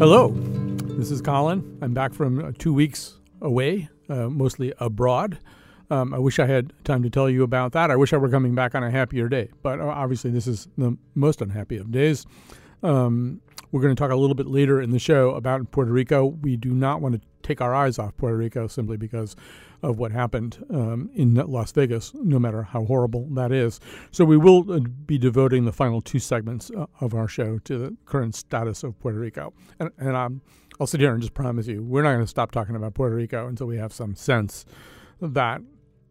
Hello, this is Colin. I'm back from 2 weeks away, mostly abroad. I wish I had time to tell you about that. I wish I were coming back on a happier day, but obviously this is the most unhappy of days. We're going to talk a little bit later in the show about Puerto Rico. We do not want to take our eyes off Puerto Rico simply because of what happened in Las Vegas, no matter how horrible that is. So we will be devoting the final two segments of our show to the current status of Puerto Rico. And I'll sit here and just promise you, we're not going to stop talking about Puerto Rico until we have some sense that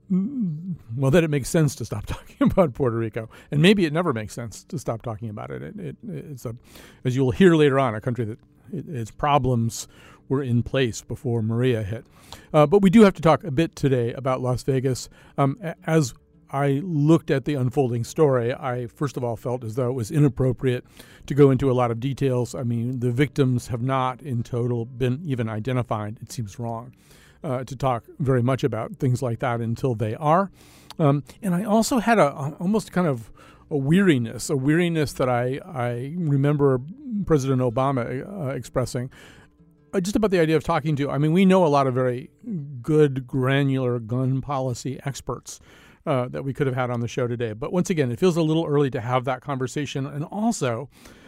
it makes sense to stop talking about Puerto Rico. And maybe it never makes sense to stop talking about it. It's as you'll hear later on, a country that its problems were in place before Maria hit. But we do have to talk a bit today about Las Vegas. As I looked at the unfolding story, I first of all felt as though it was inappropriate to go into a lot of details. I mean, the victims have not in total been even identified. It seems wrong to talk very much about things like that until they are. And I also had almost kind of a weariness that I remember President Obama expressing just about the idea of talking to. I mean, we know a lot of very good, granular gun policy experts that we could have had on the show today. But once again, it feels a little early to have that conversation. And also,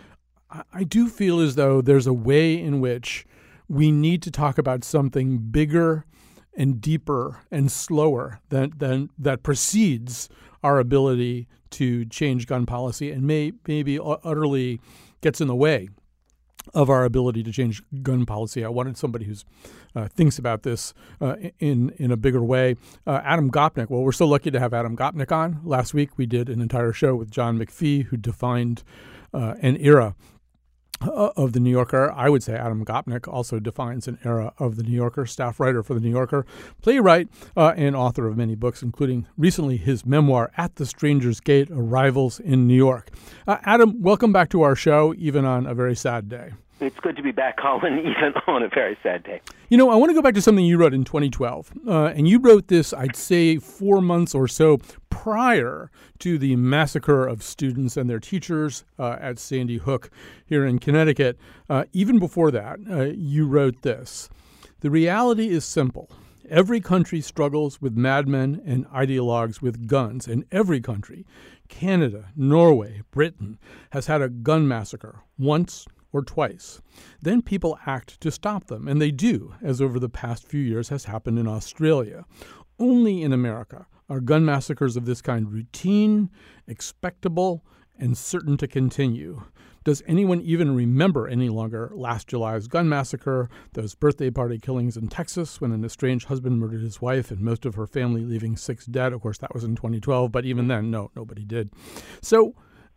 I do feel as though there's a way in which we need to talk about something bigger and deeper and slower than that precedes our ability to change gun policy and maybe utterly gets in the way of our ability to change gun policy. I wanted somebody who thinks about this in a bigger way. Adam Gopnik. Well, we're so lucky to have Adam Gopnik on. Last week we did an entire show with John McPhee, who defined an era of The New Yorker. I would say Adam Gopnik also defines an era of The New Yorker, staff writer for The New Yorker, playwright, and author of many books, including recently his memoir, At the Stranger's Gate, Arrivals in New York. Adam, welcome back to our show, even on a very sad day. It's good to be back, Colin, even on a very sad day. You know, I want to go back to something you wrote in 2012. And you wrote this, I'd say, 4 months or so prior to the massacre of students and their teachers at Sandy Hook here in Connecticut. Even before that, you wrote this: "The reality is simple. Every country struggles with madmen and ideologues with guns, and every country, Canada, Norway, Britain, has had a gun massacre once or twice. Then people act to stop them, and they do, as over the past few years has happened in Australia. Only in America are gun massacres of this kind routine, expectable, and certain to continue. Does anyone even remember any longer last July's gun massacre, those birthday party killings in Texas when an estranged husband murdered his wife and most of her family, leaving 6 dead? Of course, that was in 2012, but even then, no, nobody did. So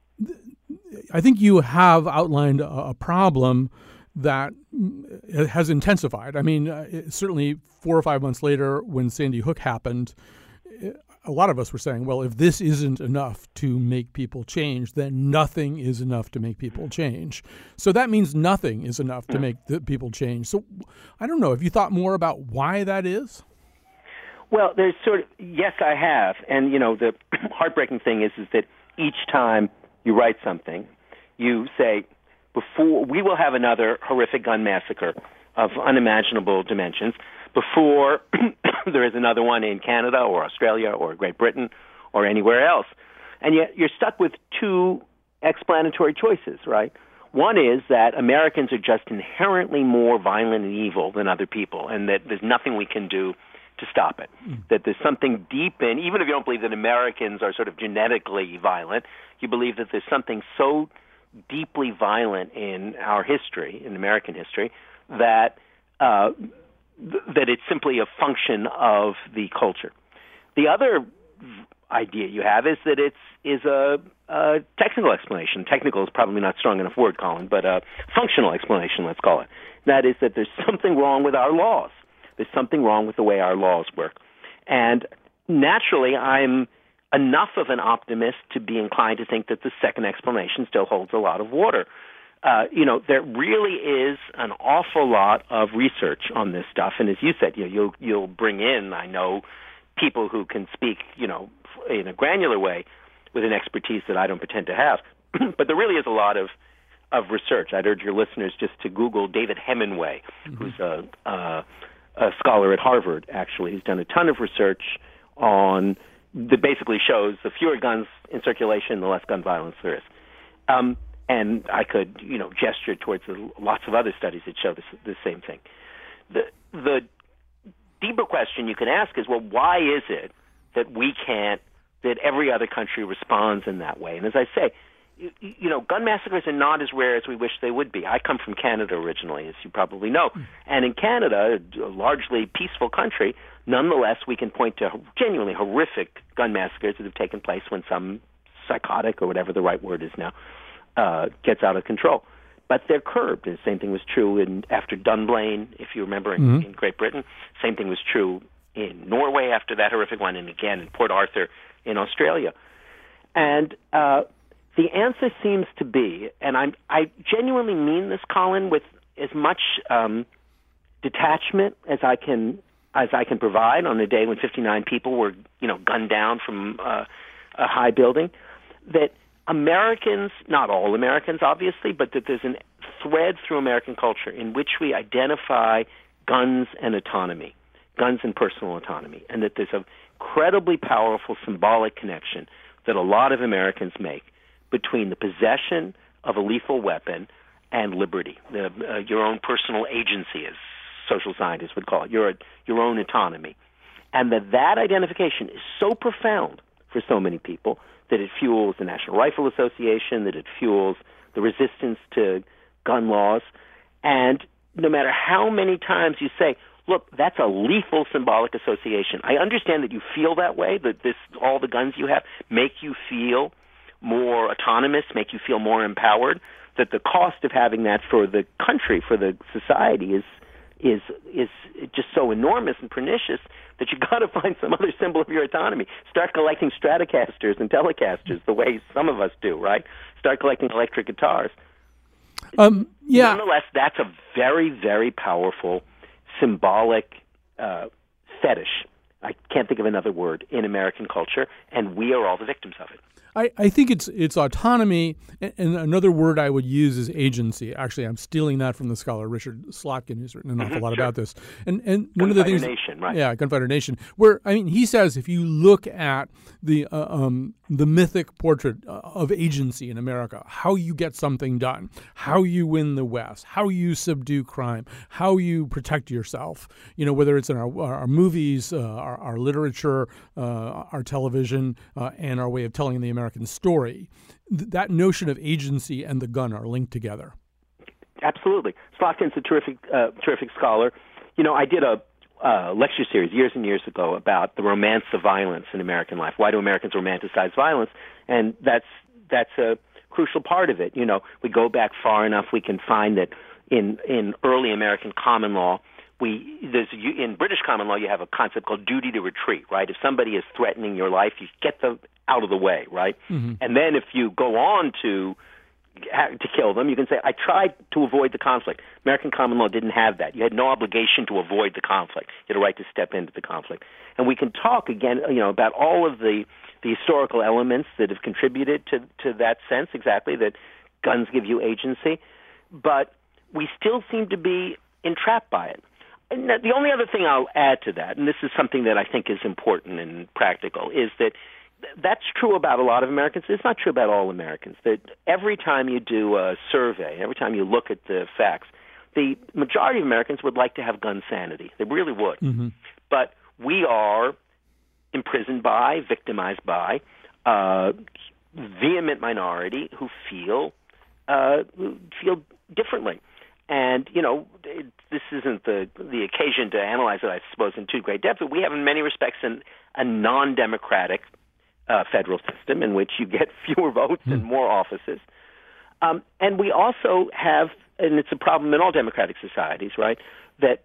I think you have outlined a problem that has intensified. I mean, certainly 4 or 5 months later when Sandy Hook happened, a lot of us were saying, well, if this isn't enough to make people change, then nothing is enough to make people change. So that means nothing is enough to make the people change. So I don't know. Have you thought more about why that is? Well, there's yes, I have. And, you know, the heartbreaking thing is that each time you write something, you say, we will have another horrific gun massacre of unimaginable dimensions before there is another one in Canada or Australia or Great Britain or anywhere else. And yet you're stuck with two explanatory choices, right? One is that Americans are just inherently more violent and evil than other people, and that there's nothing we can do to stop it. That there's something deep in, even if you don't believe that Americans are sort of genetically violent, you believe that there's something so deeply violent in our history, in American history, that that it's simply a function of the culture. The other idea you have is that it's a technical explanation. Technical is probably not a strong enough word, Colin, but a functional explanation, let's call it. That is that there's something wrong with our laws. There's something wrong with the way our laws work. And naturally, I'm enough of an optimist to be inclined to think that the second explanation still holds a lot of water. There really is an awful lot of research on this stuff. And as you said, you'll bring in, I know, people who can speak, in a granular way with an expertise that I don't pretend to have. But there really is a lot of of research. I'd urge your listeners just to Google David Hemenway, who's a scholar at Harvard, actually. He's done a ton of research on that basically shows the fewer guns in circulation, the less gun violence there is. And I could, gesture towards lots of other studies that show the same thing. The deeper question you can ask is, well, why is it that that every other country responds in that way? And as I say, gun massacres are not as rare as we wish they would be. I come from Canada originally, as you probably know. And in Canada, a largely peaceful country, nonetheless, we can point to genuinely horrific gun massacres that have taken place when some psychotic, or whatever the right word is now, gets out of control. But they're curbed. The same thing was true after Dunblane, if you remember, in Great Britain. Same thing was true in Norway after that horrific one, and again in Port Arthur in Australia. And the answer seems to be, and I genuinely mean this, Colin, with as much detachment as I can provide on a day when 59 people were, gunned down from a high building, that Americans, not all Americans obviously, but that there's a thread through American culture in which we identify guns and autonomy, guns and personal autonomy, and that there's a incredibly powerful symbolic connection that a lot of Americans make between the possession of a lethal weapon and liberty, your own personal agency, as social scientists would call it, your own autonomy. And that identification is so profound for so many people that it fuels the National Rifle Association, that it fuels the resistance to gun laws. And no matter how many times you say, look, that's a lethal symbolic association. I understand that you feel that way, that all the guns you have make you feel more autonomous, make you feel more empowered, that the cost of having that for the country, for the society is just so enormous and pernicious that you got to find some other symbol of your autonomy. Start collecting Stratocasters and Telecasters the way some of us do, right? Start collecting electric guitars. Nonetheless, that's a very, very powerful symbolic fetish. I can't think of another word in American culture, and we are all the victims of it. I think it's autonomy, and another word I would use is agency. Actually, I'm stealing that from the scholar Richard Slotkin, who's written an awful lot about this. And one of the things, Nation, right? Yeah, Gunfighter Nation. Where he says if you look at the mythic portrait of agency in America, how you get something done, how you win the West, how you subdue crime, how you protect yourself. Whether it's in our movies, our literature, our television, and our way of telling the American story, that notion of agency and the gun are linked together. Absolutely. Slotkin's a terrific scholar. I did a lecture series years and years ago about the romance of violence in American life. Why do Americans romanticize violence? And that's a crucial part of it. We go back far enough, we can find that in early American common law, in British common law, you have a concept called duty to retreat, right? If somebody is threatening your life, you get them out of the way, right? Mm-hmm. And then if you go on to kill them, you can say, I tried to avoid the conflict. American common law didn't have that. You had no obligation to avoid the conflict. You had a right to step into the conflict. And we can talk again, about all of the historical elements that have contributed to that sense, exactly, that guns give you agency. But we still seem to be entrapped by it. And the only other thing I'll add to that, and this is something that I think is important and practical, is that that's true about a lot of Americans. It's not true about all Americans. That every time you do a survey, every time you look at the facts, the majority of Americans would like to have gun sanity. They really would. Mm-hmm. But we are imprisoned by, victimized by, vehement minority who feel differently. And, this isn't the occasion to analyze it, I suppose, in too great depth, but we have in many respects a non-democratic federal system in which you get fewer votes and more offices. And we also have, and it's a problem in all democratic societies, right, that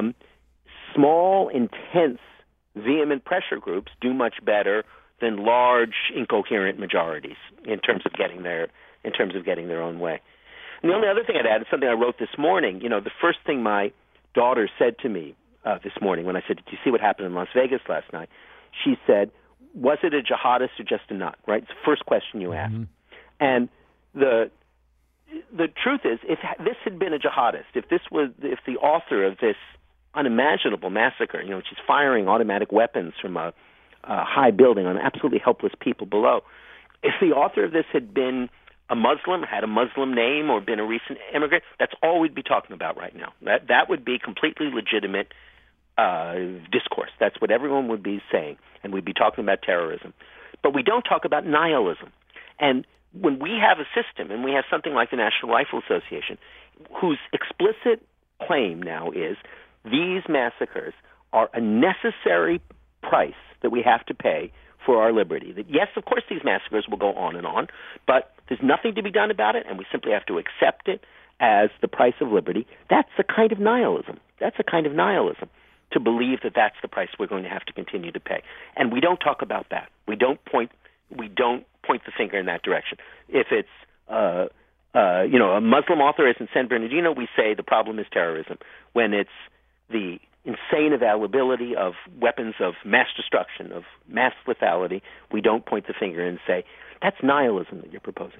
small, intense, vehement pressure groups do much better than large, incoherent majorities in terms of getting their own way. And the only other thing I'd add is something I wrote this morning. The first thing my daughter said to me this morning when I said, did you see what happened in Las Vegas last night? She said, was it a jihadist or just a nut, right? It's the first question you ask. Mm-hmm. And the the truth is, if this had been a jihadist, if the author of this unimaginable massacre, she's firing automatic weapons from a high building on absolutely helpless people below, if the author of this had been a Muslim, had a Muslim name, or been a recent immigrant, that's all we'd be talking about right now. That would be completely legitimate discourse. That's what everyone would be saying, and we'd be talking about terrorism. But we don't talk about nihilism. And when we have a system, and we have something like the National Rifle Association, whose explicit claim now is these massacres are a necessary price that we have to pay for our liberty. That yes, of course, these massacres will go on, but there's nothing to be done about it, and we simply have to accept it as the price of liberty. That's a kind of nihilism. That's a kind of nihilism, to believe that that's the price we're going to have to continue to pay. And we don't talk about that. We don't point the finger in that direction. If it's a Muslim author is in San Bernardino, we say the problem is terrorism. When it's the insane availability of weapons of mass destruction, of mass lethality, we don't point the finger and say, that's nihilism that you're proposing.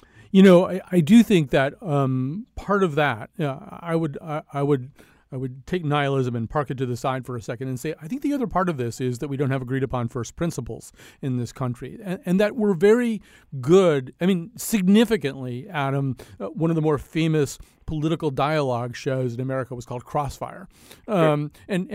I do think that part of that, I would take nihilism and park it to the side for a second and say, I think the other part of this is that we don't have agreed upon first principles in this country, and that we're very good, significantly, Adam, one of the more famous political dialogue shows in America was called Crossfire. And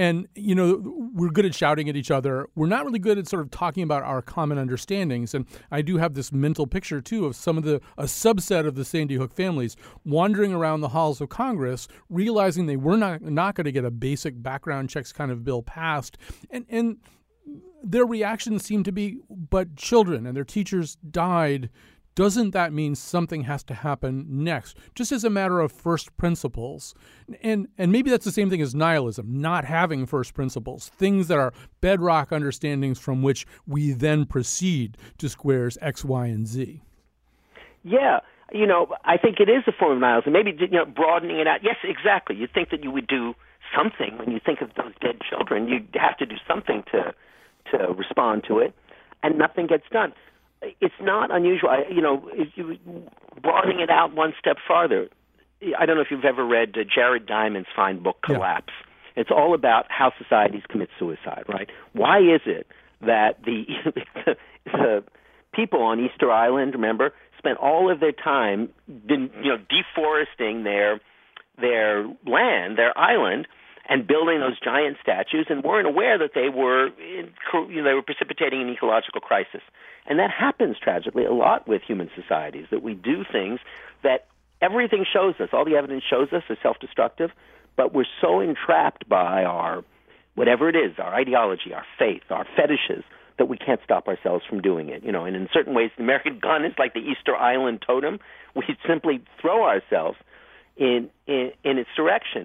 we're good at shouting at each other. We're not really good at sort of talking about our common understandings. And I do have this mental picture, too, of a subset of the Sandy Hook families wandering around the halls of Congress, realizing they were not going to get a basic background checks kind of bill passed. And their reactions seemed to be, but children and their teachers died. Doesn't that mean something has to happen next, just as a matter of first principles? And maybe that's the same thing as nihilism, not having first principles, things that are bedrock understandings from which we then proceed to squares X, Y, and Z. Yeah, I think it is a form of nihilism. Maybe broadening it out. Yes, exactly. You'd think that you would do something when you think of those dead children. You'd have to do something to respond to it, and nothing gets done. It's not unusual. If you broadening it out one step farther, I don't know if you've ever read Jared Diamond's fine book, Collapse. Yeah. It's all about how societies commit suicide, right? Why is it that the people on Easter Island, remember, spent all of their time deforesting their land, their island, and building those giant statues, and weren't aware that they were precipitating an ecological crisis. And that happens tragically a lot with human societies, that we do things that everything shows us, all the evidence shows us are self-destructive, but we're so entrapped by our, whatever it is, our ideology, our faith, our fetishes, that we can't stop ourselves from doing it. And in certain ways, the American gun is like the Easter Island totem. We simply throw ourselves in its direction.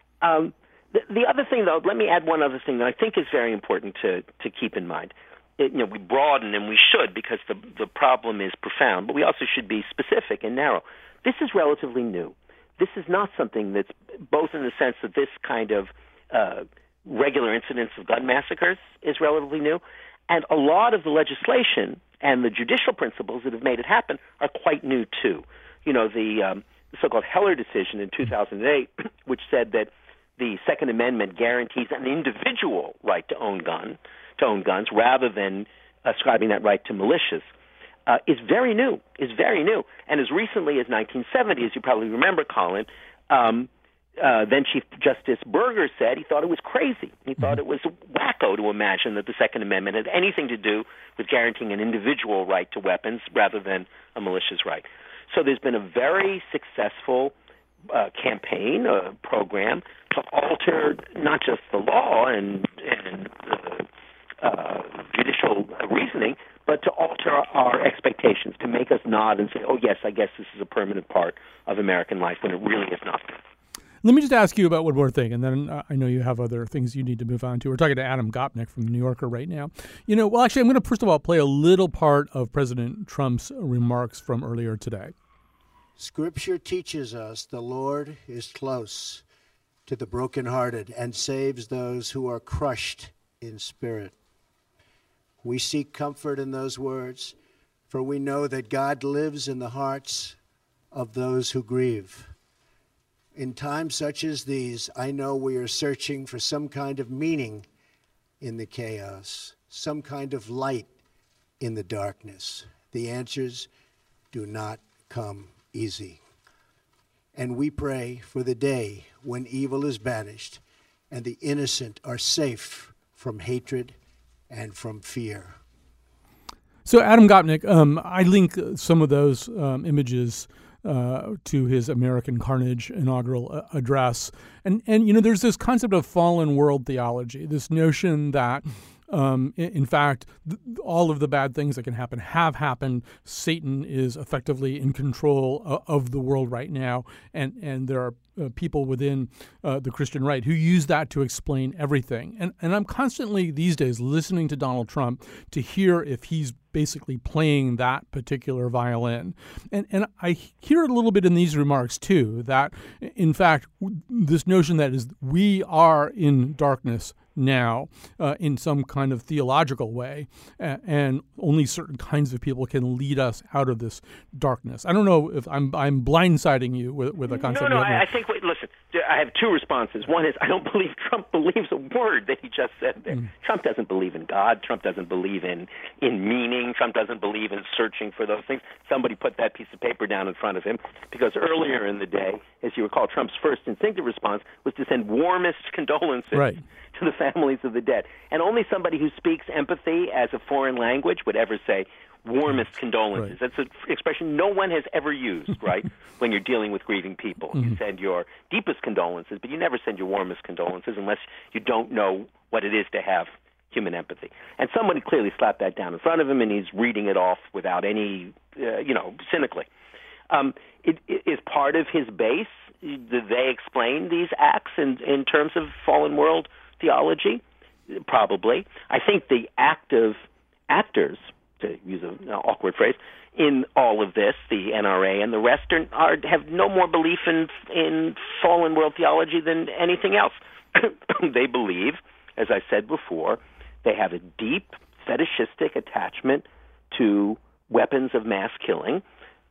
The other thing, though, let me add one other thing that I think is very important to keep in mind. We broaden, and we should, because the problem is profound, but we also should be specific and narrow. This is relatively new. This is not something that's, both in the sense that this kind of regular incidents of gun massacres is relatively new, and a lot of the legislation and the judicial principles that have made it happen are quite new, too. The so-called Heller decision in 2008, which said that the Second Amendment guarantees an individual right to own guns rather than ascribing that right to militias, is very new. And as recently as 1970, as you probably remember, Colin, then Chief Justice Burger said he thought it was crazy. He thought it was wacko to imagine that the Second Amendment had anything to do with guaranteeing an individual right to weapons rather than a militia's right. So there's been a very successful campaign, a program to alter not just the law and judicial reasoning, but to alter our expectations, to make us nod and say, oh, yes, I guess this is a permanent part of American life, when it really is not. Let me just ask you about one more thing, and then I know you have other things you need to move on to. We're talking to Adam Gopnik from The New Yorker right now. Well, actually, I'm going to first of all play a little part of President Trump's remarks from earlier today. Scripture teaches us the Lord is close to the brokenhearted and saves those who are crushed in spirit. We seek comfort in those words, for we know that God lives in the hearts of those who grieve. In times such as these, I know we are searching for some kind of meaning in the chaos, some kind of light in the darkness. The answers do not come easy. And we pray for the day when evil is banished and the innocent are safe from hatred and from fear. So Adam Gopnik, I link some of those images to his American Carnage inaugural address. And there's this concept of fallen world theology, this notion that in fact, all of the bad things that can happen have happened. Satan is effectively in control of the world right now, and there are people within the Christian right who use that to explain everything. And I'm constantly these days listening to Donald Trump to hear if he's basically playing that particular violin. And I hear it a little bit in these remarks, too, that, in fact, this notion that is we are in darkness now in some kind of theological way, and only certain kinds of people can lead us out of this darkness. I don't know if I'm blindsiding you with a concept. No, I think, listen, I have two responses. One is I don't believe Trump believes a word that he just said there. Trump doesn't believe in God. Trump doesn't believe in meaning. Trump doesn't believe in searching for those things. Somebody put that piece of paper down in front of him because earlier in the day, as you recall, Trump's first instinctive response was to send warmest condolences to the families of the dead. And only somebody who speaks empathy as a foreign language would ever say warmest condolences. That's an expression no one has ever used, right, when you're dealing with grieving people. You send your deepest condolences, but you never send your warmest condolences unless you don't know what it is to have human empathy. And somebody clearly slapped that down in front of him, and he's reading it off without any, cynically. It is part of his base. Do they explain these acts in terms of fallen world theology? Probably. I think the active actors, to use an awkward phrase, in all of this, the NRA and the rest, have no more belief in fallen world theology than anything else. They believe, as I said before, they have a deep fetishistic attachment to weapons of mass killing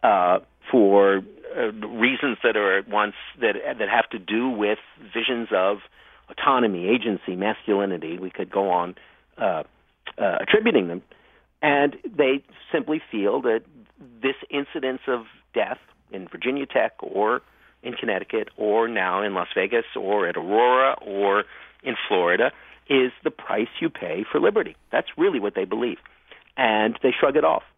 for reasons that are at once that have to do with visions of autonomy, agency, masculinity. We could go on attributing them. And they simply feel that this incidence of death in Virginia Tech or in Connecticut or now in Las Vegas or at Aurora or in Florida is the price you pay for liberty. That's really what they believe. And they shrug it off.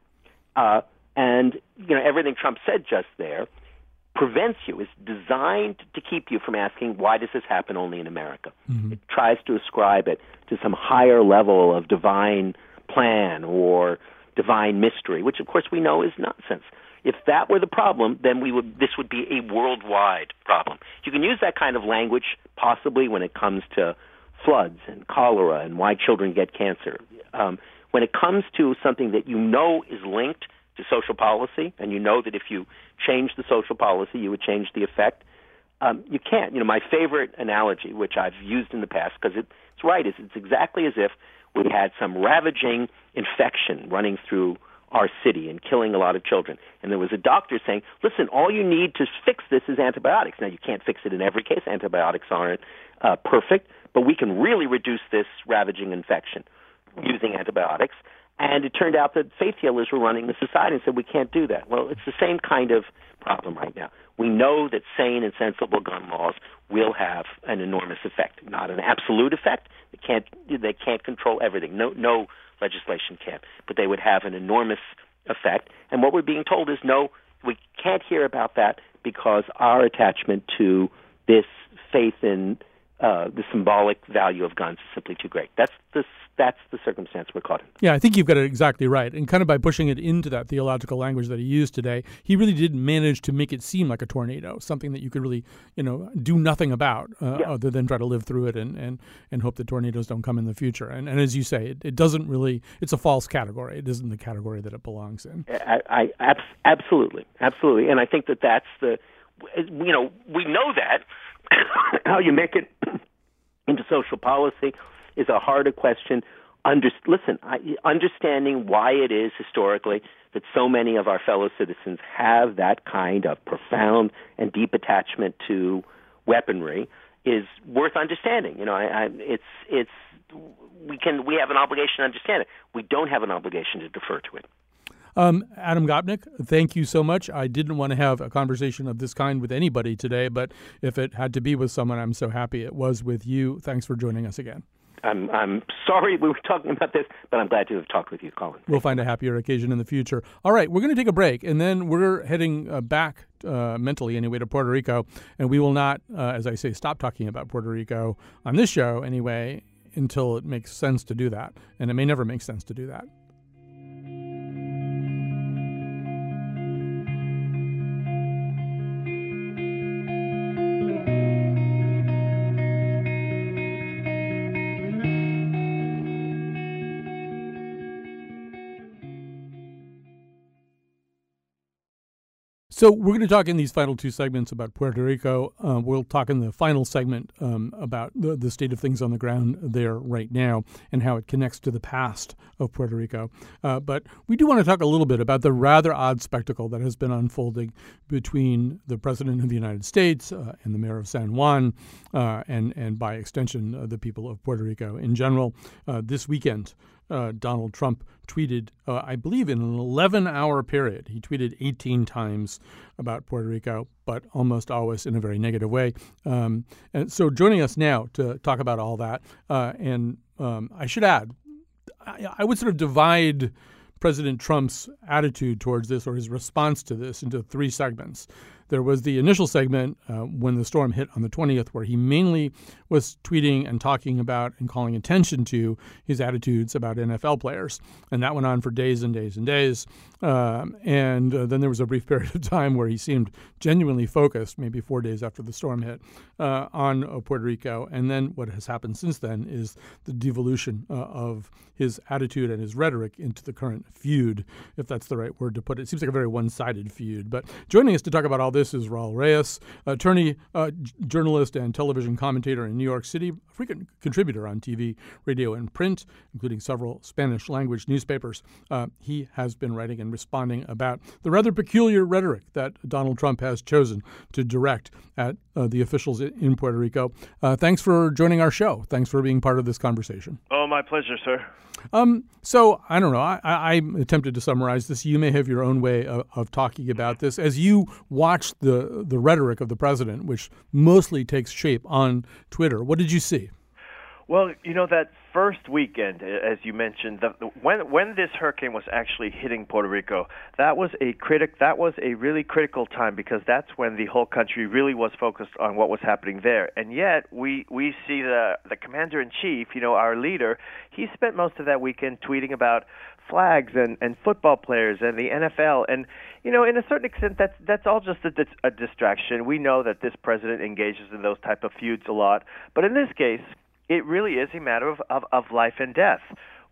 And everything Trump said just there prevents you, is designed to keep you from asking, why does this happen only in America? It tries to ascribe it to some higher level of divine plan or divine mystery, which of course we know is nonsense. If that were the problem, then this would be a worldwide problem. You can use that kind of language possibly when it comes to floods and cholera and why children get cancer. When it comes to something that you know is linked to social policy, and you know that if you change the social policy, you would change the effect, you can't. My favorite analogy, which I've used in the past, because it's right, is it's exactly as if we had some ravaging infection running through our city and killing a lot of children. And there was a doctor saying, listen, all you need to fix this is antibiotics. Now, you can't fix it in every case. Antibiotics aren't perfect, but we can really reduce this ravaging infection using antibiotics. And it turned out that faith healers were running the society and said, we can't do that. Well, it's the same kind of problem right now. We know that sane and sensible gun laws will have an enormous effect, not an absolute effect. They can't control everything. No legislation can, but they would have an enormous effect. And what we're being told is, no, we can't hear about that because our attachment to this faith in the symbolic value of guns is simply too great. That's the circumstance we're caught in. Yeah, I think you've got it exactly right. And kind of by pushing it into that theological language that he used today, he really did manage to make it seem like a tornado, something that you could really, do nothing about other than try to live through it and hope that tornadoes don't come in the future. And as you say, it doesn't really, it's a false category. It isn't the category that it belongs in. Absolutely. And I think that's we know that. How you make it into social policy is a harder question. Understanding why it is historically that so many of our fellow citizens have that kind of profound and deep attachment to weaponry is worth understanding. We have an obligation to understand it. We don't have an obligation to defer to it. Adam Gopnik, thank you so much. I didn't want to have a conversation of this kind with anybody today, but if it had to be with someone, I'm so happy it was with you. Thanks for joining us again. I'm sorry we were talking about this, but I'm glad to have talked with you, Colin. We'll find a happier occasion in the future. All right, we're going to take a break, and then we're heading back, mentally anyway, to Puerto Rico. And we will not, as I say, stop talking about Puerto Rico on this show anyway until it makes sense to do that. And it may never make sense to do that. So we're going to talk in these final two segments about Puerto Rico. We'll talk in the final segment about the state of things on the ground there right now and how it connects to the past of Puerto Rico. But we do want to talk a little bit about the rather odd spectacle that has been unfolding between the President of the United States and the Mayor of San Juan and by extension, the people of Puerto Rico in general. This weekend, Donald Trump tweeted, I believe in an 11-hour period, he tweeted 18 times about Puerto Rico, but almost always in a very negative way. And so joining us now to talk about all that, and I should add, I would sort of divide President Trump's attitude towards this or his response to this into three segments. There was the initial segment when the storm hit on the 20th, where he mainly was tweeting and talking about and calling attention to his attitudes about NFL players. And that went on for days and days and days. And then there was a brief period of time where he seemed genuinely focused, maybe 4 days after the storm hit, on Puerto Rico. And then what has happened since then is the devolution of his attitude and his rhetoric into the current feud, if that's the right word to put it. It seems like a very one-sided feud. But joining us to talk about all this is Raul Reyes, attorney, journalist, and television commentator in New York City, a frequent contributor on TV, radio, and print, including several Spanish-language newspapers. He has been writing and responding about the rather peculiar rhetoric that Donald Trump has chosen to direct at the officials in Puerto Rico. Thanks for joining our show. Thanks for being part of this conversation. Oh, my pleasure, sir. So, I don't know, I attempted to summarize this. You may have your own way of talking about this. As you watch the rhetoric of the president, which mostly takes shape on Twitter, what did you see? Well, that first weekend, as you mentioned, when this hurricane was actually hitting Puerto Rico, that was a really critical time, because that's when the whole country really was focused on what was happening there. And yet we see the commander-in-chief, our leader, he spent most of that weekend tweeting about flags and football players and the NFL. And, in a certain extent, that's all just a distraction. We know that this president engages in those type of feuds a lot. But in this case, it really is a matter of life and death.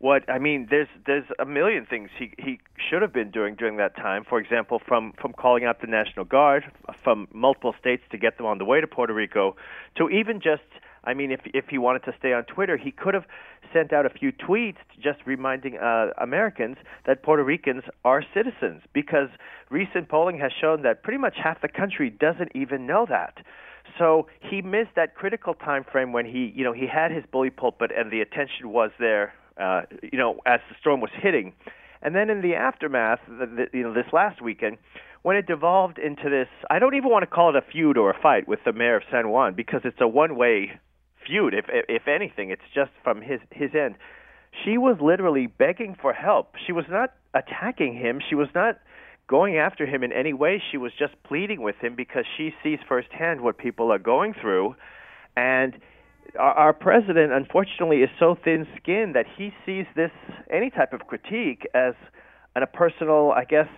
There's a million things he should have been doing during that time. For example, from calling out the National Guard from multiple states to get them on the way to Puerto Rico, to even just, if he wanted to stay on Twitter, he could have sent out a few tweets just reminding Americans that Puerto Ricans are citizens, because recent polling has shown that pretty much half the country doesn't even know that. So he missed that critical time frame when he had his bully pulpit and the attention was there, as the storm was hitting. And then in the aftermath, this last weekend, when it devolved into this, I don't even want to call it a feud or a fight with the mayor of San Juan, because it's a one-way feud. If anything, it's just from his end. She was literally begging for help. She was not attacking him. She was not going after him in any way. She was just pleading with him because she sees firsthand what people are going through. And our president, unfortunately, is so thin-skinned that he sees any type of critique as a personal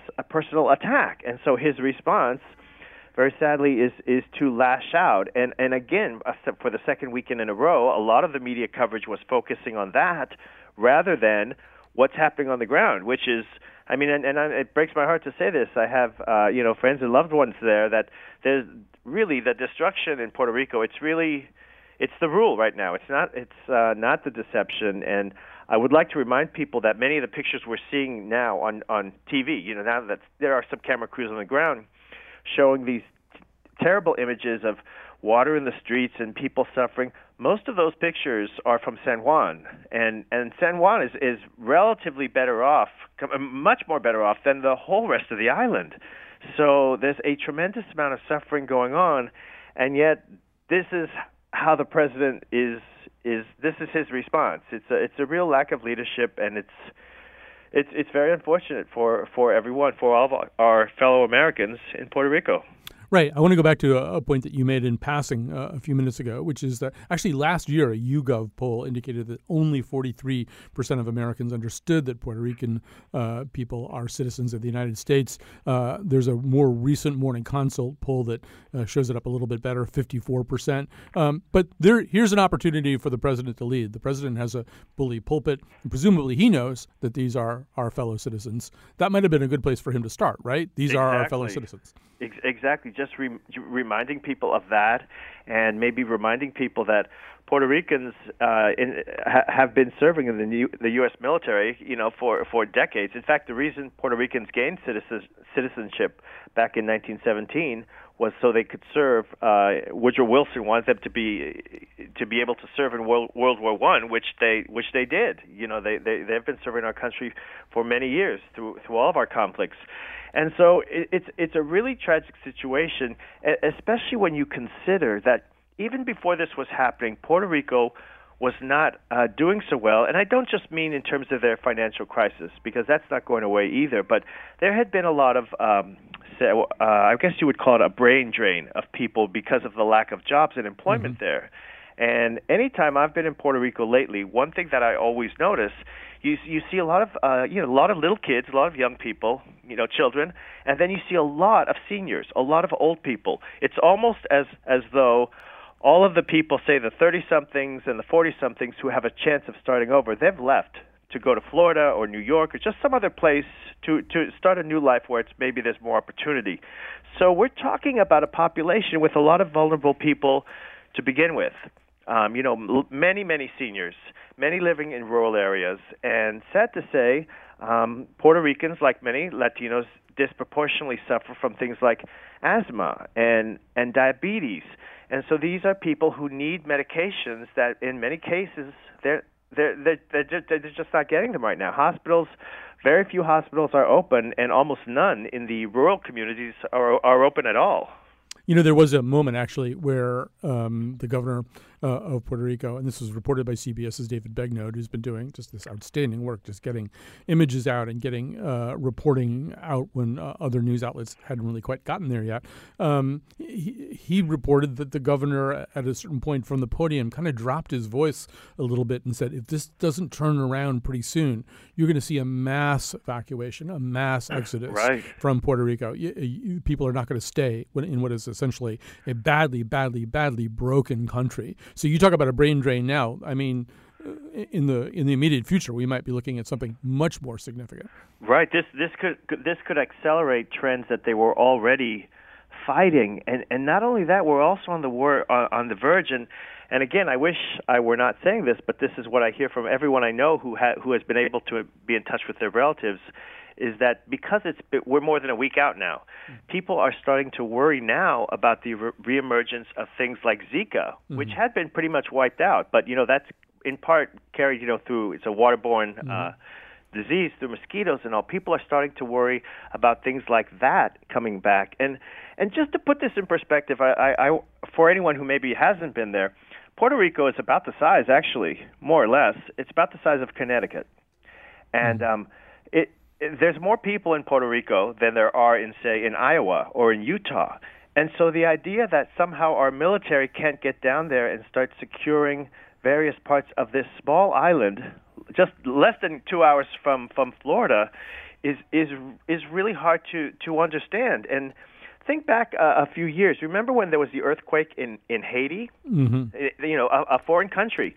attack. And so his response, very sadly, is to lash out. And again, for the second weekend in a row, a lot of the media coverage was focusing on that rather than what's happening on the ground, which is, it breaks my heart to say this. I have, friends and loved ones there, that there's really the destruction in Puerto Rico. It's the rule right now. It's not the deception. And I would like to remind people that many of the pictures we're seeing now on TV, now that there are some camera crews on the ground showing these terrible images of water in the streets and people suffering, most of those pictures are from San Juan. And San Juan is relatively better off, much more better off than the whole rest of the island. So there's a tremendous amount of suffering going on, and yet this is how the president this is his response. It's a real lack of leadership, and it's very unfortunate for everyone, for all of our fellow Americans in Puerto Rico. Right. I want to go back to a point that you made in passing a few minutes ago, which is that actually last year a YouGov poll indicated that only 43% of Americans understood that Puerto Rican people are citizens of the United States. There's a more recent Morning Consult poll that shows it up a little bit better, 54%. But here's an opportunity for the president to lead. The president has a bully pulpit, and presumably he knows that these are our fellow citizens. That might have been a good place for him to start, right? These are our fellow citizens. Exactly. Just reminding people of that, and maybe reminding people that Puerto Ricans have been serving in the U.S. military, for decades. In fact, the reason Puerto Ricans gained citizenship back in 1917 was so they could serve. Woodrow Wilson wanted them to be able to serve in World War I, which they did. They've been serving our country for many years through all of our conflicts. And so it's a really tragic situation, especially when you consider that even before this was happening, Puerto Rico was not doing so well. And I don't just mean in terms of their financial crisis, because that's not going away either. But there had been a lot of, I guess you would call it a brain drain of people because of the lack of jobs and employment there. And anytime I've been in Puerto Rico lately, one thing that I always notice, you see a lot of a lot of little kids, a lot of young people, children, and then you see a lot of seniors, a lot of old people. It's almost as though all of the people, say the 30-somethings and the 40-somethings who have a chance of starting over, they've left to go to Florida or New York or just some other place to start a new life where maybe there's more opportunity. So we're talking about a population with a lot of vulnerable people to begin with. Many seniors, many living in rural areas, and sad to say, Puerto Ricans, like many Latinos, disproportionately suffer from things like asthma and diabetes. And so these are people who need medications that, in many cases, they're just not getting them right now. Hospitals, very few hospitals are open, and almost none in the rural communities are open at all. There was a moment, actually, where the governor of Puerto Rico, and this was reported by CBS's David Begnaud, who's been doing just this outstanding work, just getting images out and getting reporting out when other news outlets hadn't really quite gotten there yet. He reported that the governor, at a certain point from the podium, kind of dropped his voice a little bit and said, if this doesn't turn around pretty soon, you're going to see a mass evacuation, a mass exodus from Puerto Rico. People are not going to stay in what is essentially a badly broken country. So you talk about a brain drain now. I mean, in the immediate future, we might be looking at something much more significant. Right. This could accelerate trends that they were already fighting, and not only that, we're also on the verge. And again, I wish I were not saying this, but this is what I hear from everyone I know who has been able to be in touch with their relatives, is that because we're more than a week out now, people are starting to worry now about the reemergence of things like Zika, which had been pretty much wiped out. But, that's in part carried, through, it's a waterborne disease through mosquitoes and all. People are starting to worry about things like that coming back. And just to put this in perspective, I for anyone who maybe hasn't been there, Puerto Rico is about the size, actually, more or less, it's about the size of Connecticut. And there's more people in Puerto Rico than there are in Iowa or in Utah. And so the idea that somehow our military can't get down there and start securing various parts of this small island, just less than 2 hours from Florida, is really hard to understand. And think back a few years. Remember when there was the earthquake in Haiti? A foreign country.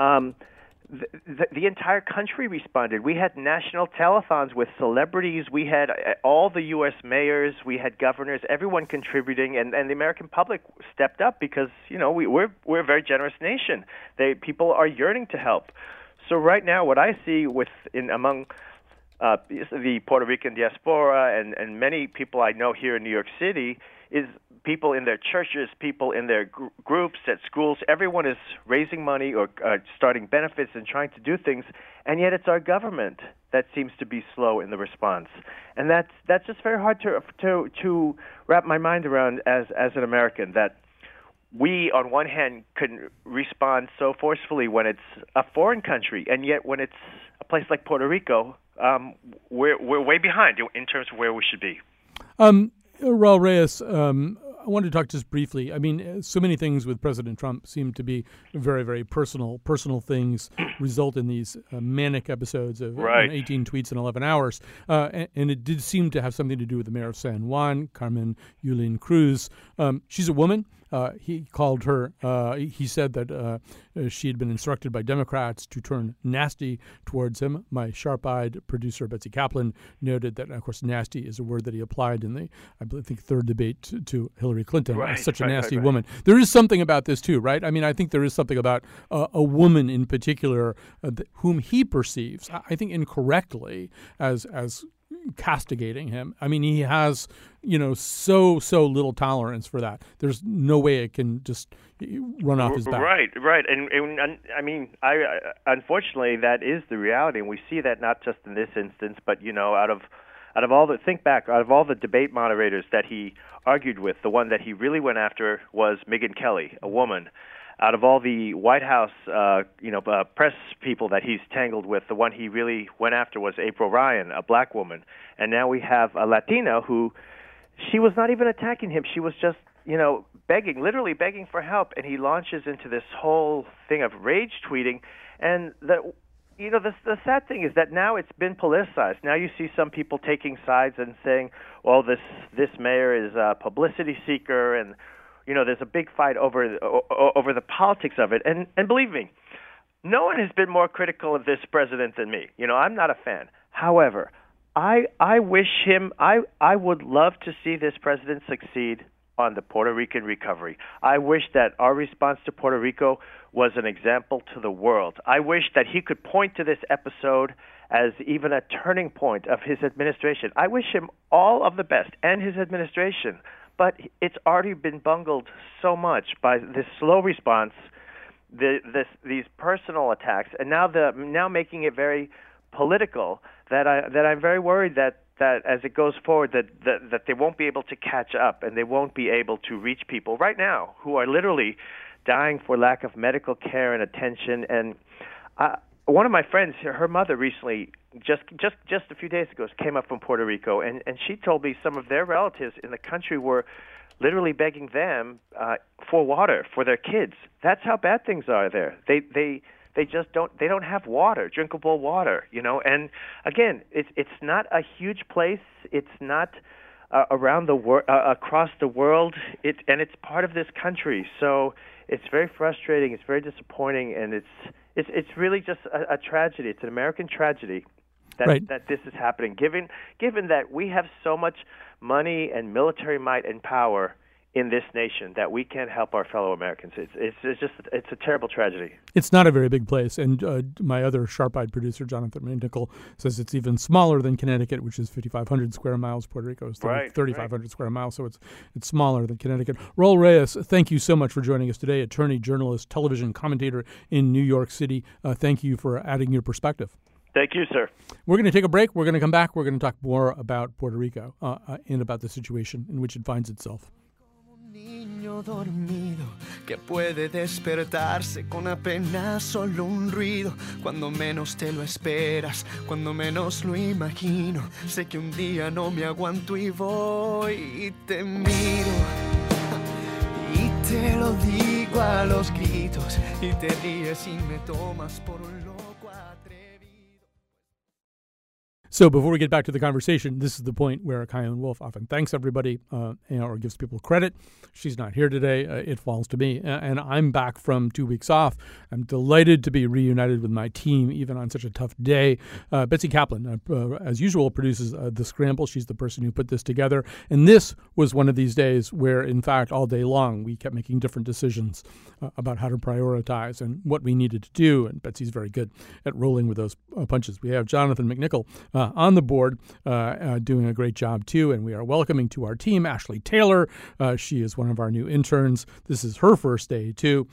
The entire country responded. We had national telethons with celebrities. We had all the U.S. mayors. We had governors, everyone contributing, and the American public stepped up because, we're a very generous nation. People are yearning to help. So right now, what I see among the Puerto Rican diaspora and many people I know here in New York City is people in their churches, people in their groups at schools. Everyone is raising money or starting benefits and trying to do things, and yet it's our government that seems to be slow in the response. And that's just very hard to wrap my mind around as an American, that we, on one hand, can respond so forcefully when it's a foreign country, and yet when it's a place like Puerto Rico, we're way behind in terms of where we should be. Raul Reyes, I wanted to talk just briefly. I mean, so many things with President Trump seem to be very, very personal. Personal things result in these manic episodes of 18 tweets in 11 hours. And it did seem to have something to do with the mayor of San Juan, Carmen Yulín Cruz. She's a woman. He called her, he said that she had been instructed by Democrats to turn nasty towards him. My sharp-eyed producer, Betsy Kaplan, noted that, of course, nasty is a word that he applied in the, I think, third debate to Hillary Clinton. Such a nasty woman. There is something about this, too, right? I mean, I think there is something about a woman in particular whom he perceives, I think incorrectly, as castigating him. I mean, he has, so little tolerance for that. There's no way it can just run off his back. Right. And I mean, unfortunately, that is the reality, and we see that not just in this instance, but out of all the debate moderators that he argued with, the one that he really went after was Megyn Kelly, a woman. Out of all the White House, press people that he's tangled with, the one he really went after was April Ryan, a black woman. And now we have a Latina who, she was not even attacking him. She was just, literally begging for help. And he launches into this whole thing of rage tweeting. And the sad thing is that now it's been politicized. Now you see some people taking sides and saying, well, this mayor is a publicity seeker, and there's a big fight over the politics of it. And believe me, no one has been more critical of this president than me. I'm not a fan. However, I wish him, I would love to see this president succeed on the Puerto Rican recovery. I wish that our response to Puerto Rico was an example to the world. I wish that he could point to this episode as even a turning point of his administration. I wish him all of the best, and his administration. But it's already been bungled so much by this slow response, these personal attacks, and now making it very political. That I'm very worried that as it goes forward, that they won't be able to catch up, and they won't be able to reach people right now who are literally dying for lack of medical care and attention. And one of my friends, her mother recently, just a few days ago, came up from Puerto Rico, and she told me some of their relatives in the country were literally begging them for water for their kids. That's how bad things are there. They just don't have water, drinkable water, And again, it's not a huge place. It's not around the world, across the world. And it's part of this country. So it's very frustrating. It's very disappointing, and it's really just a tragedy. It's an American tragedy that this is happening. Given that we have so much money and military might and power in this nation, that we can't help our fellow Americans. It's a terrible tragedy. It's not a very big place, and my other sharp-eyed producer, Jonathan Nickel, says it's even smaller than Connecticut, which is 5,500 square miles. Puerto Rico is 3,500 square miles, so it's smaller than Connecticut. Raul Reyes, thank you so much for joining us today. Attorney, journalist, television commentator in New York City. Thank you for adding your perspective. Thank you, sir. We're going to take a break. We're going to come back. We're going to talk more about Puerto Rico and about the situation in which it finds itself. Niño dormido que puede despertarse con apenas solo un ruido. Cuando menos te lo esperas, cuando menos lo imagino. Sé que un día no me aguanto y voy y te miro. Y te lo digo a los gritos. Y te ríes y me tomas por un loco atrevido. So before we get back to the conversation, this is the point where Kylan Wolf often thanks everybody or gives people credit. She's not here today. It falls to me. And I'm back from 2 weeks off. I'm delighted to be reunited with my team, even on such a tough day. Betsy Kaplan, as usual, produces The Scramble. She's the person who put this together. And this was one of these days where, in fact, all day long, we kept making different decisions about how to prioritize and what we needed to do. And Betsy's very good at rolling with those punches. We have Jonathan McNichol on the board doing a great job, too. And we are welcoming to our team Ashley Taylor. She is one of our new interns. This is her first day, too.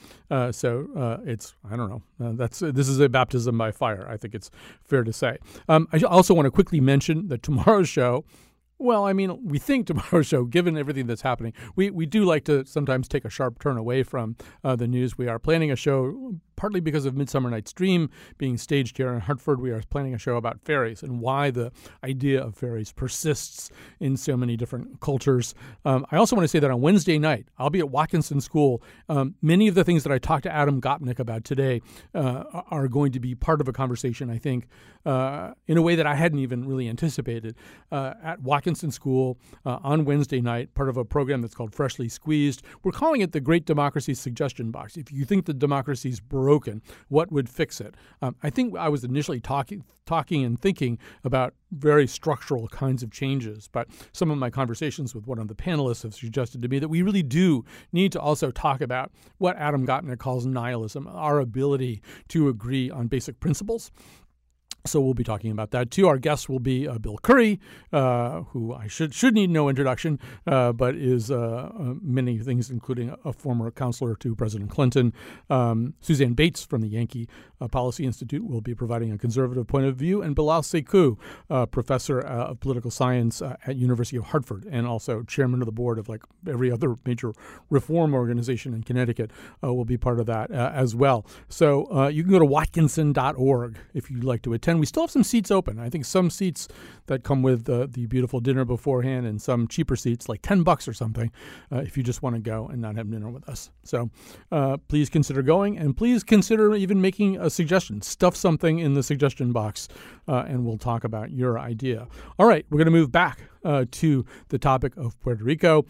So it's, I don't know, this is a baptism by fire, I think it's fair to say. I also want to quickly mention that tomorrow's show, well, I mean, we think tomorrow's show, given everything that's happening, we do like to sometimes take a sharp turn away from the news. We are planning a show partly because of Midsummer Night's Dream being staged here in Hartford. We are planning a show about fairies and why the idea of fairies persists in so many different cultures. I also want to say that on Wednesday night, I'll be at Watkinson School. Many of the things that I talked to Adam Gopnik about today are going to be part of a conversation, I think, in a way that I hadn't even really anticipated. At Watkinson School on Wednesday night, part of a program that's called Freshly Squeezed. We're calling it the Great Democracy Suggestion Box. If you think the democracy's broken, what would fix it? I think I was initially talking and thinking about very structural kinds of changes, but some of my conversations with one of the panelists have suggested to me that we really do need to also talk about what Adam Gopnik calls nihilism, our ability to agree on basic principles. So we'll be talking about that, too. Our guest will be Bill Curry, who I should need no introduction, but is many things, including a former counselor to President Clinton. Suzanne Bates from the Yankee Policy Institute will be providing a conservative point of view. And Bilal Sekou, professor of political science at University of Hartford and also chairman of the board of like every other major reform organization in Connecticut, will be part of that as well. So you can go to watkinson.org if you'd like to attend. We still have some seats open. I think some seats that come with the beautiful dinner beforehand and some cheaper seats, like $10 or something, if you just want to go and not have dinner with us. So please consider going, and please consider even making a suggestion. Stuff something in the suggestion box, and we'll talk about your idea. All right, we're going to move back to the topic of Puerto Rico.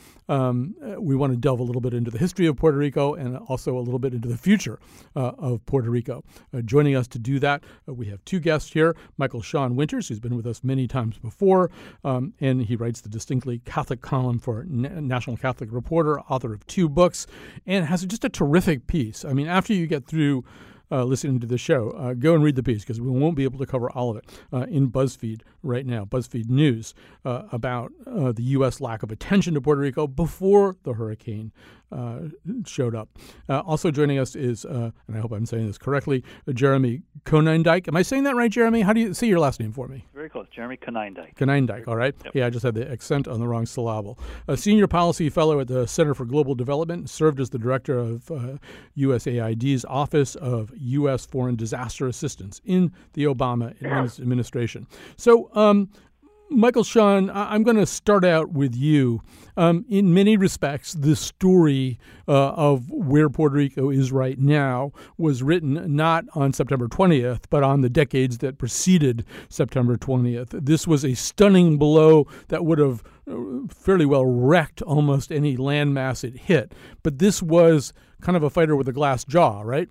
We want to delve a little bit into the history of Puerto Rico and also a little bit into the future of Puerto Rico. Joining us to do that, we have two guests here. Michael Sean Winters, who's been with us many times before, and he writes the distinctly Catholic column for National Catholic Reporter, author of 2 books, and has just a terrific piece. I mean, after you get through listening to the show, go and read the piece because we won't be able to cover all of it in BuzzFeed right now, BuzzFeed News, about the U.S. lack of attention to Puerto Rico before the hurricane showed up. Also joining us is, and I hope I'm saying this correctly, Jeremy Konyndyk. Am I saying that right, Jeremy? How do you say your last name for me? Very close. Jeremy Konyndyk. Konyndyk, all right. Yep. Yeah, I just had the accent on the wrong syllable. A senior policy fellow at the Center for Global Development, served as the director of USAID's Office of U.S. Foreign Disaster Assistance in the Obama administration. So, Michael Sean, I'm going to start out with you. In many respects, the story of where Puerto Rico is right now was written not on September 20th, but on the decades that preceded September 20th. This was a stunning blow that would have fairly well wrecked almost any landmass it hit. But this was kind of a fighter with a glass jaw, right?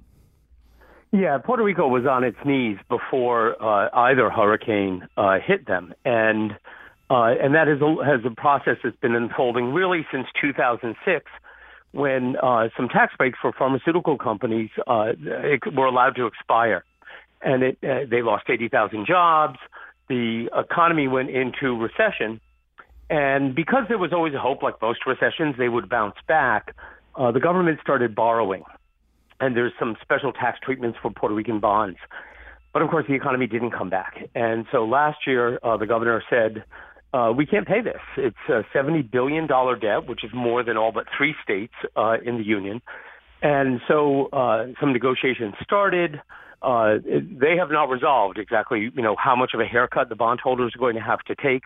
Yeah, Puerto Rico was on its knees before either hurricane hit them, and that has a process that's been unfolding really since 2006, when some tax breaks for pharmaceutical companies were allowed to expire, and they lost 80,000 jobs. The economy went into recession, and because there was always a hope, like most recessions, they would bounce back. The government started borrowing. And there's some special tax treatments for Puerto Rican bonds. But, of course, the economy didn't come back. And so last year, the governor said, we can't pay this. It's a $70 billion debt, which is more than all but 3 states in the union. And so some negotiations started. They have not resolved exactly, how much of a haircut the bondholders are going to have to take.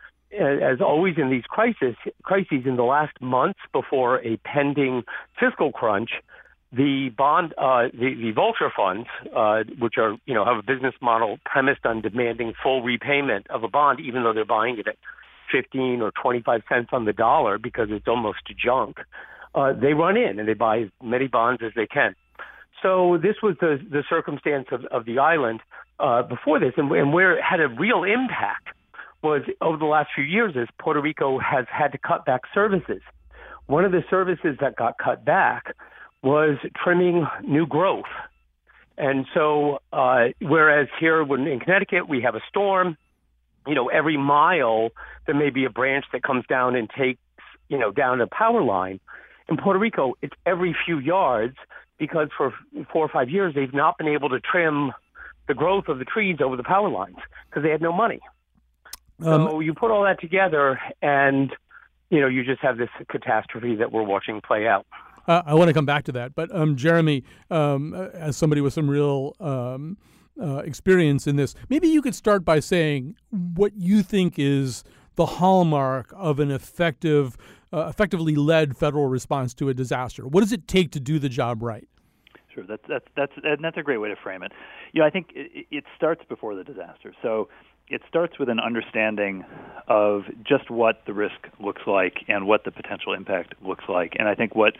As always in these crises in the last months before a pending fiscal crunch, the bond, the vulture funds, which are, have a business model premised on demanding full repayment of a bond, even though they're buying it at 15 or 25 cents on the dollar because it's almost junk, they run in and they buy as many bonds as they can. So this was the circumstance of the island before this, and where it had a real impact was over the last few years as Puerto Rico has had to cut back services. One of the services that got cut back was trimming new growth. And so whereas here in Connecticut we have a storm, every mile there may be a branch that comes down and takes, down a power line. In Puerto Rico, it's every few yards because for 4 or 5 years they've not been able to trim the growth of the trees over the power lines because they had no money. So you put all that together and, you just have this catastrophe that we're watching play out. I want to come back to that. But, Jeremy, as somebody with some real experience in this, maybe you could start by saying what you think is the hallmark of an effectively led federal response to a disaster. What does it take to do the job right? Sure, that's a great way to frame it. I think it starts before the disaster. So it starts with an understanding of just what the risk looks like and what the potential impact looks like. And I think what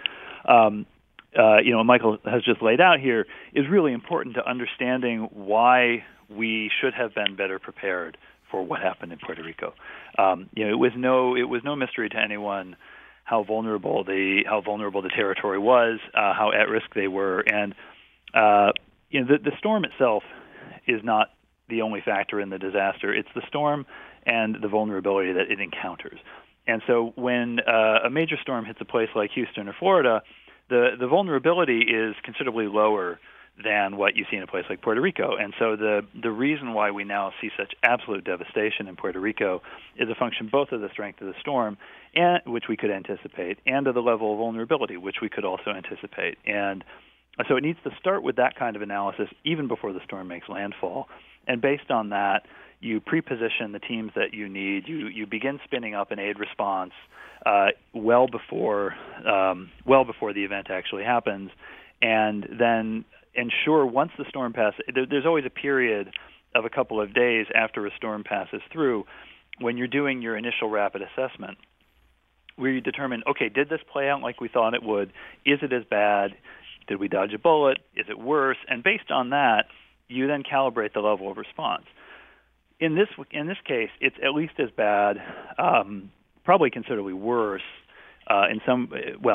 Michael has just laid out here is really important to understanding why we should have been better prepared for what happened in Puerto Rico. It was no mystery to anyone how vulnerable the territory was, how at risk they were, and the storm itself is not the only factor in the disaster. It's the storm and the vulnerability that it encounters. And so when a major storm hits a place like Houston or Florida, the vulnerability is considerably lower than what you see in a place like Puerto Rico. And so the reason why we now see such absolute devastation in Puerto Rico is a function both of the strength of the storm, and which we could anticipate, and of the level of vulnerability, which we could also anticipate. And so it needs to start with that kind of analysis even before the storm makes landfall. And based on that, you pre-position the teams that you need. You begin spinning up an aid response well before the event actually happens, and then ensure once the storm passes. There's always a period of a couple of days after a storm passes through when you're doing your initial rapid assessment, where you determine, okay, did this play out like we thought it would? Is it as bad? Did we dodge a bullet? Is it worse? And based on that, you then calibrate the level of response. In this case, it's at least as bad, probably considerably worse than some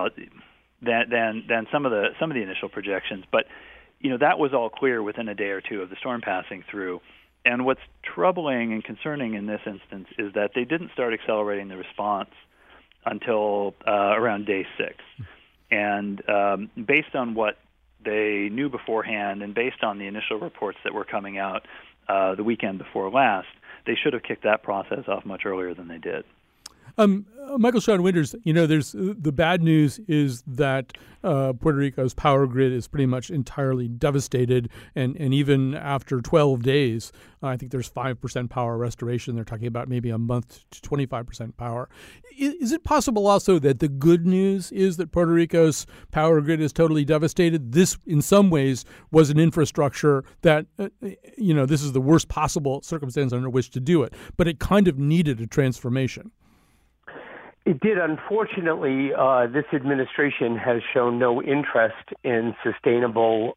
of the initial projections. But that was all clear within a day or two of the storm passing through. And what's troubling and concerning in this instance is that they didn't start accelerating the response until around day 6. And based on what they knew beforehand and based on the initial reports that were coming out the weekend before last, they should have kicked that process off much earlier than they did. Michael Sean Winters, there's the bad news is that Puerto Rico's power grid is pretty much entirely devastated, and even after 12 days, I think there's 5% power restoration. They're talking about maybe a month to 25% power. Is it possible also that the good news is that Puerto Rico's power grid is totally devastated? This, in some ways, was an infrastructure that, this is the worst possible circumstance under which to do it, but it kind of needed a transformation. It did. Unfortunately, this administration has shown no interest in sustainable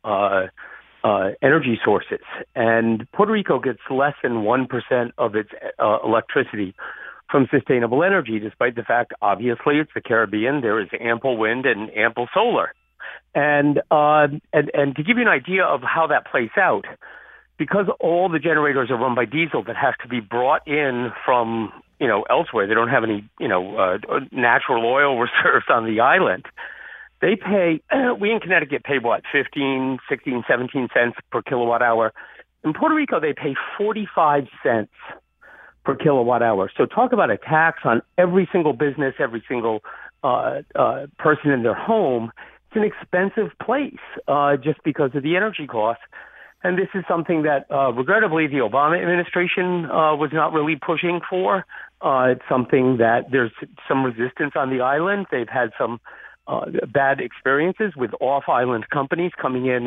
energy sources. And Puerto Rico gets less than 1% of its electricity from sustainable energy, despite the fact, obviously, it's the Caribbean. There is ample wind and ample solar. And to give you an idea of how that plays out, because all the generators are run by diesel that has to be brought in from elsewhere. They don't have any, natural oil reserves on the island. They pay, we in Connecticut pay 15, 16, 17 cents per kilowatt hour. In Puerto Rico, they pay 45 cents per kilowatt hour. So talk about a tax on every single business, every single person in their home. It's an expensive place just because of the energy costs. And this is something that, regrettably, the Obama administration was not really pushing for. It's something that there's some resistance on the island. They've had some bad experiences with off-island companies coming in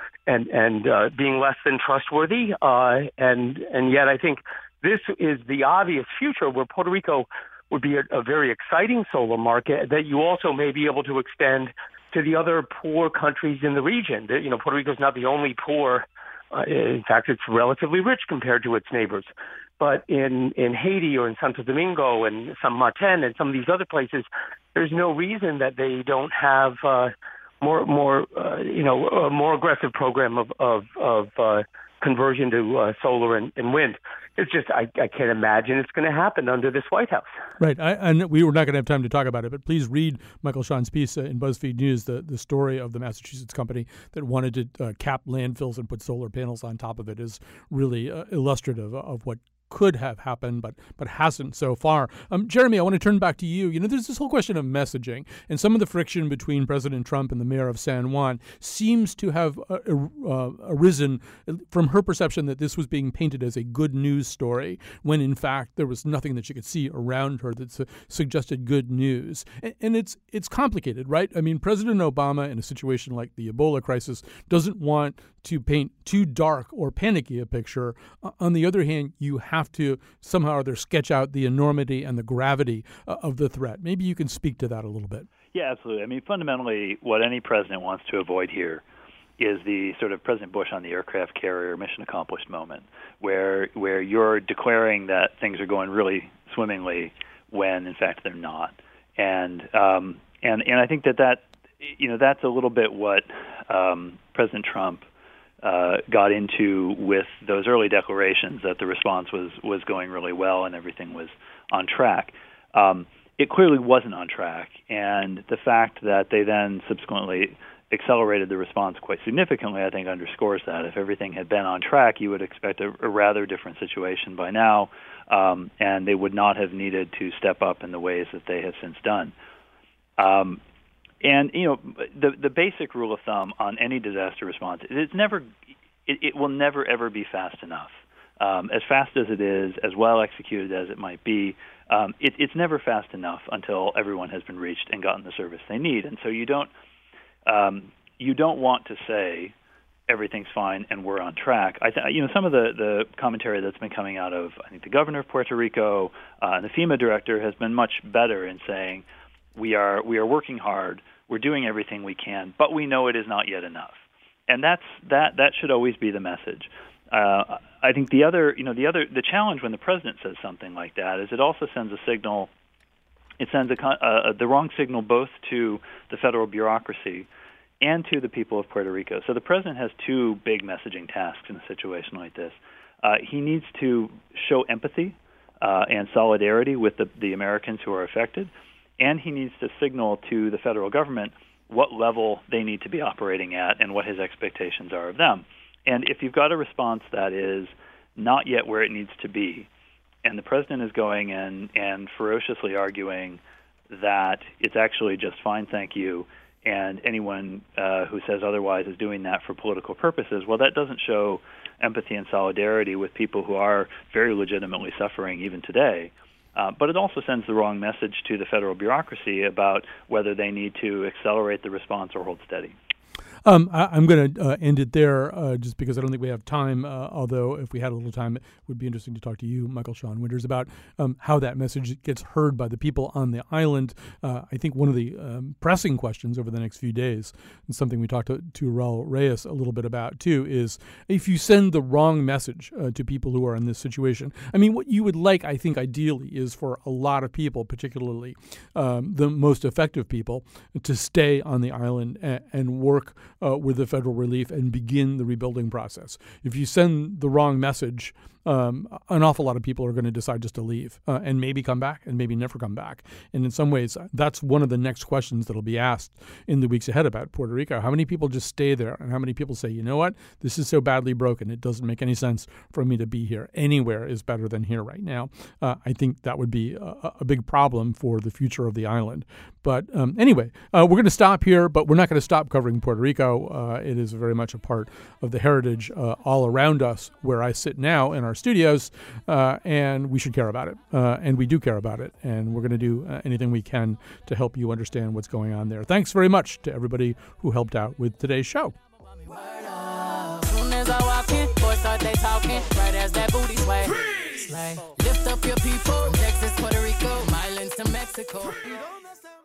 and being less than trustworthy. And yet I think this is the obvious future where Puerto Rico would be a very exciting solar market that you also may be able to extend to the other poor countries in the region. Puerto Rico is not the only poor. In fact, it's relatively rich compared to its neighbors. But in Haiti or in Santo Domingo and San Martin and some of these other places, there's no reason that they don't have a more aggressive program of conversion to solar and wind. It's just I can't imagine it's going to happen under this White House. Right. And we were not going to have time to talk about it, but please read Michael Sean's piece in BuzzFeed News, the story of the Massachusetts company that wanted to cap landfills and put solar panels on top of it is really illustrative of what could have happened, but hasn't so far. Jeremy, I want to turn back to you. There's this whole question of messaging, and some of the friction between President Trump and the mayor of San Juan seems to have arisen from her perception that this was being painted as a good news story, when in fact there was nothing that she could see around her that suggested good news. And it's complicated, right? I mean, President Obama, in a situation like the Ebola crisis, doesn't want to paint too dark or panicky a picture. On the other hand, you have to somehow or other sketch out the enormity and the gravity of the threat. Maybe you can speak to that a little bit. Yeah, absolutely. I mean, fundamentally, what any president wants to avoid here is the sort of President Bush on the aircraft carrier mission accomplished moment, where you're declaring that things are going really swimmingly when in fact they're not. And I think that that's a little bit what President Trump got into with those early declarations that the response was going really well and everything was on track. It clearly wasn't on track, and the fact that they then subsequently accelerated the response quite significantly, I think, underscores that. If everything had been on track, you would expect a rather different situation by now, and they would not have needed to step up in the ways that they have since done. And the basic rule of thumb on any disaster response is it will never ever be fast enough. As fast as it is, as well executed as it might be, it's never fast enough until everyone has been reached and gotten the service they need. And so you don't want to say everything's fine and we're on track. Some of the commentary that's been coming out of, I think, the governor of Puerto Rico and the FEMA director has been much better in saying we are working hard, we're doing everything we can, but we know it is not yet enough. And that should always be the message. I think the challenge when the president says something like that is it also sends a signal. It sends the wrong signal both to the federal bureaucracy and to the people of Puerto Rico. So the president has two big messaging tasks in a situation like this. He needs to show empathy and solidarity with the Americans who are affected, and he needs to signal to the federal government what level they need to be operating at and what his expectations are of them. And if you've got a response that is not yet where it needs to be, and the president is going and ferociously arguing that it's actually just fine, thank you, and anyone who says otherwise is doing that for political purposes, well, that doesn't show empathy and solidarity with people who are very legitimately suffering even today. But it also sends the wrong message to the federal bureaucracy about whether they need to accelerate the response or hold steady. I'm going to end it there just because I don't think we have time, although if we had a little time, it would be interesting to talk to you, Michael Sean Winters, about how that message gets heard by the people on the island. I think one of the pressing questions over the next few days, and something we talked to Raul Reyes a little bit about too, is if you send the wrong message to people who are in this situation. I mean, what you would like, I think, ideally is for a lot of people, particularly the most effective people, to stay on the island and work with the federal relief and begin the rebuilding process. If you send the wrong message, an awful lot of people are going to decide just to leave and maybe come back and maybe never come back. And in some ways, that's one of the next questions that will be asked in the weeks ahead about Puerto Rico. How many people just stay there? And how many people say, you know what, this is so badly broken, it doesn't make any sense for me to be here. Anywhere is better than here right now. I think that would be a big problem for the future of the island. But anyway, we're going to stop here, but we're not going to stop covering Puerto Rico. It is very much a part of the heritage all around us where I sit now in our our studios, and we should care about it. And we do care about it, and we're going to do anything we can to help you understand what's going on there. Thanks very much to everybody who helped out with today's show. Soon as I walk in, boys start they talking, right as that booty sway. Lift up your people, Texas, Puerto Rico, Islands to Mexico.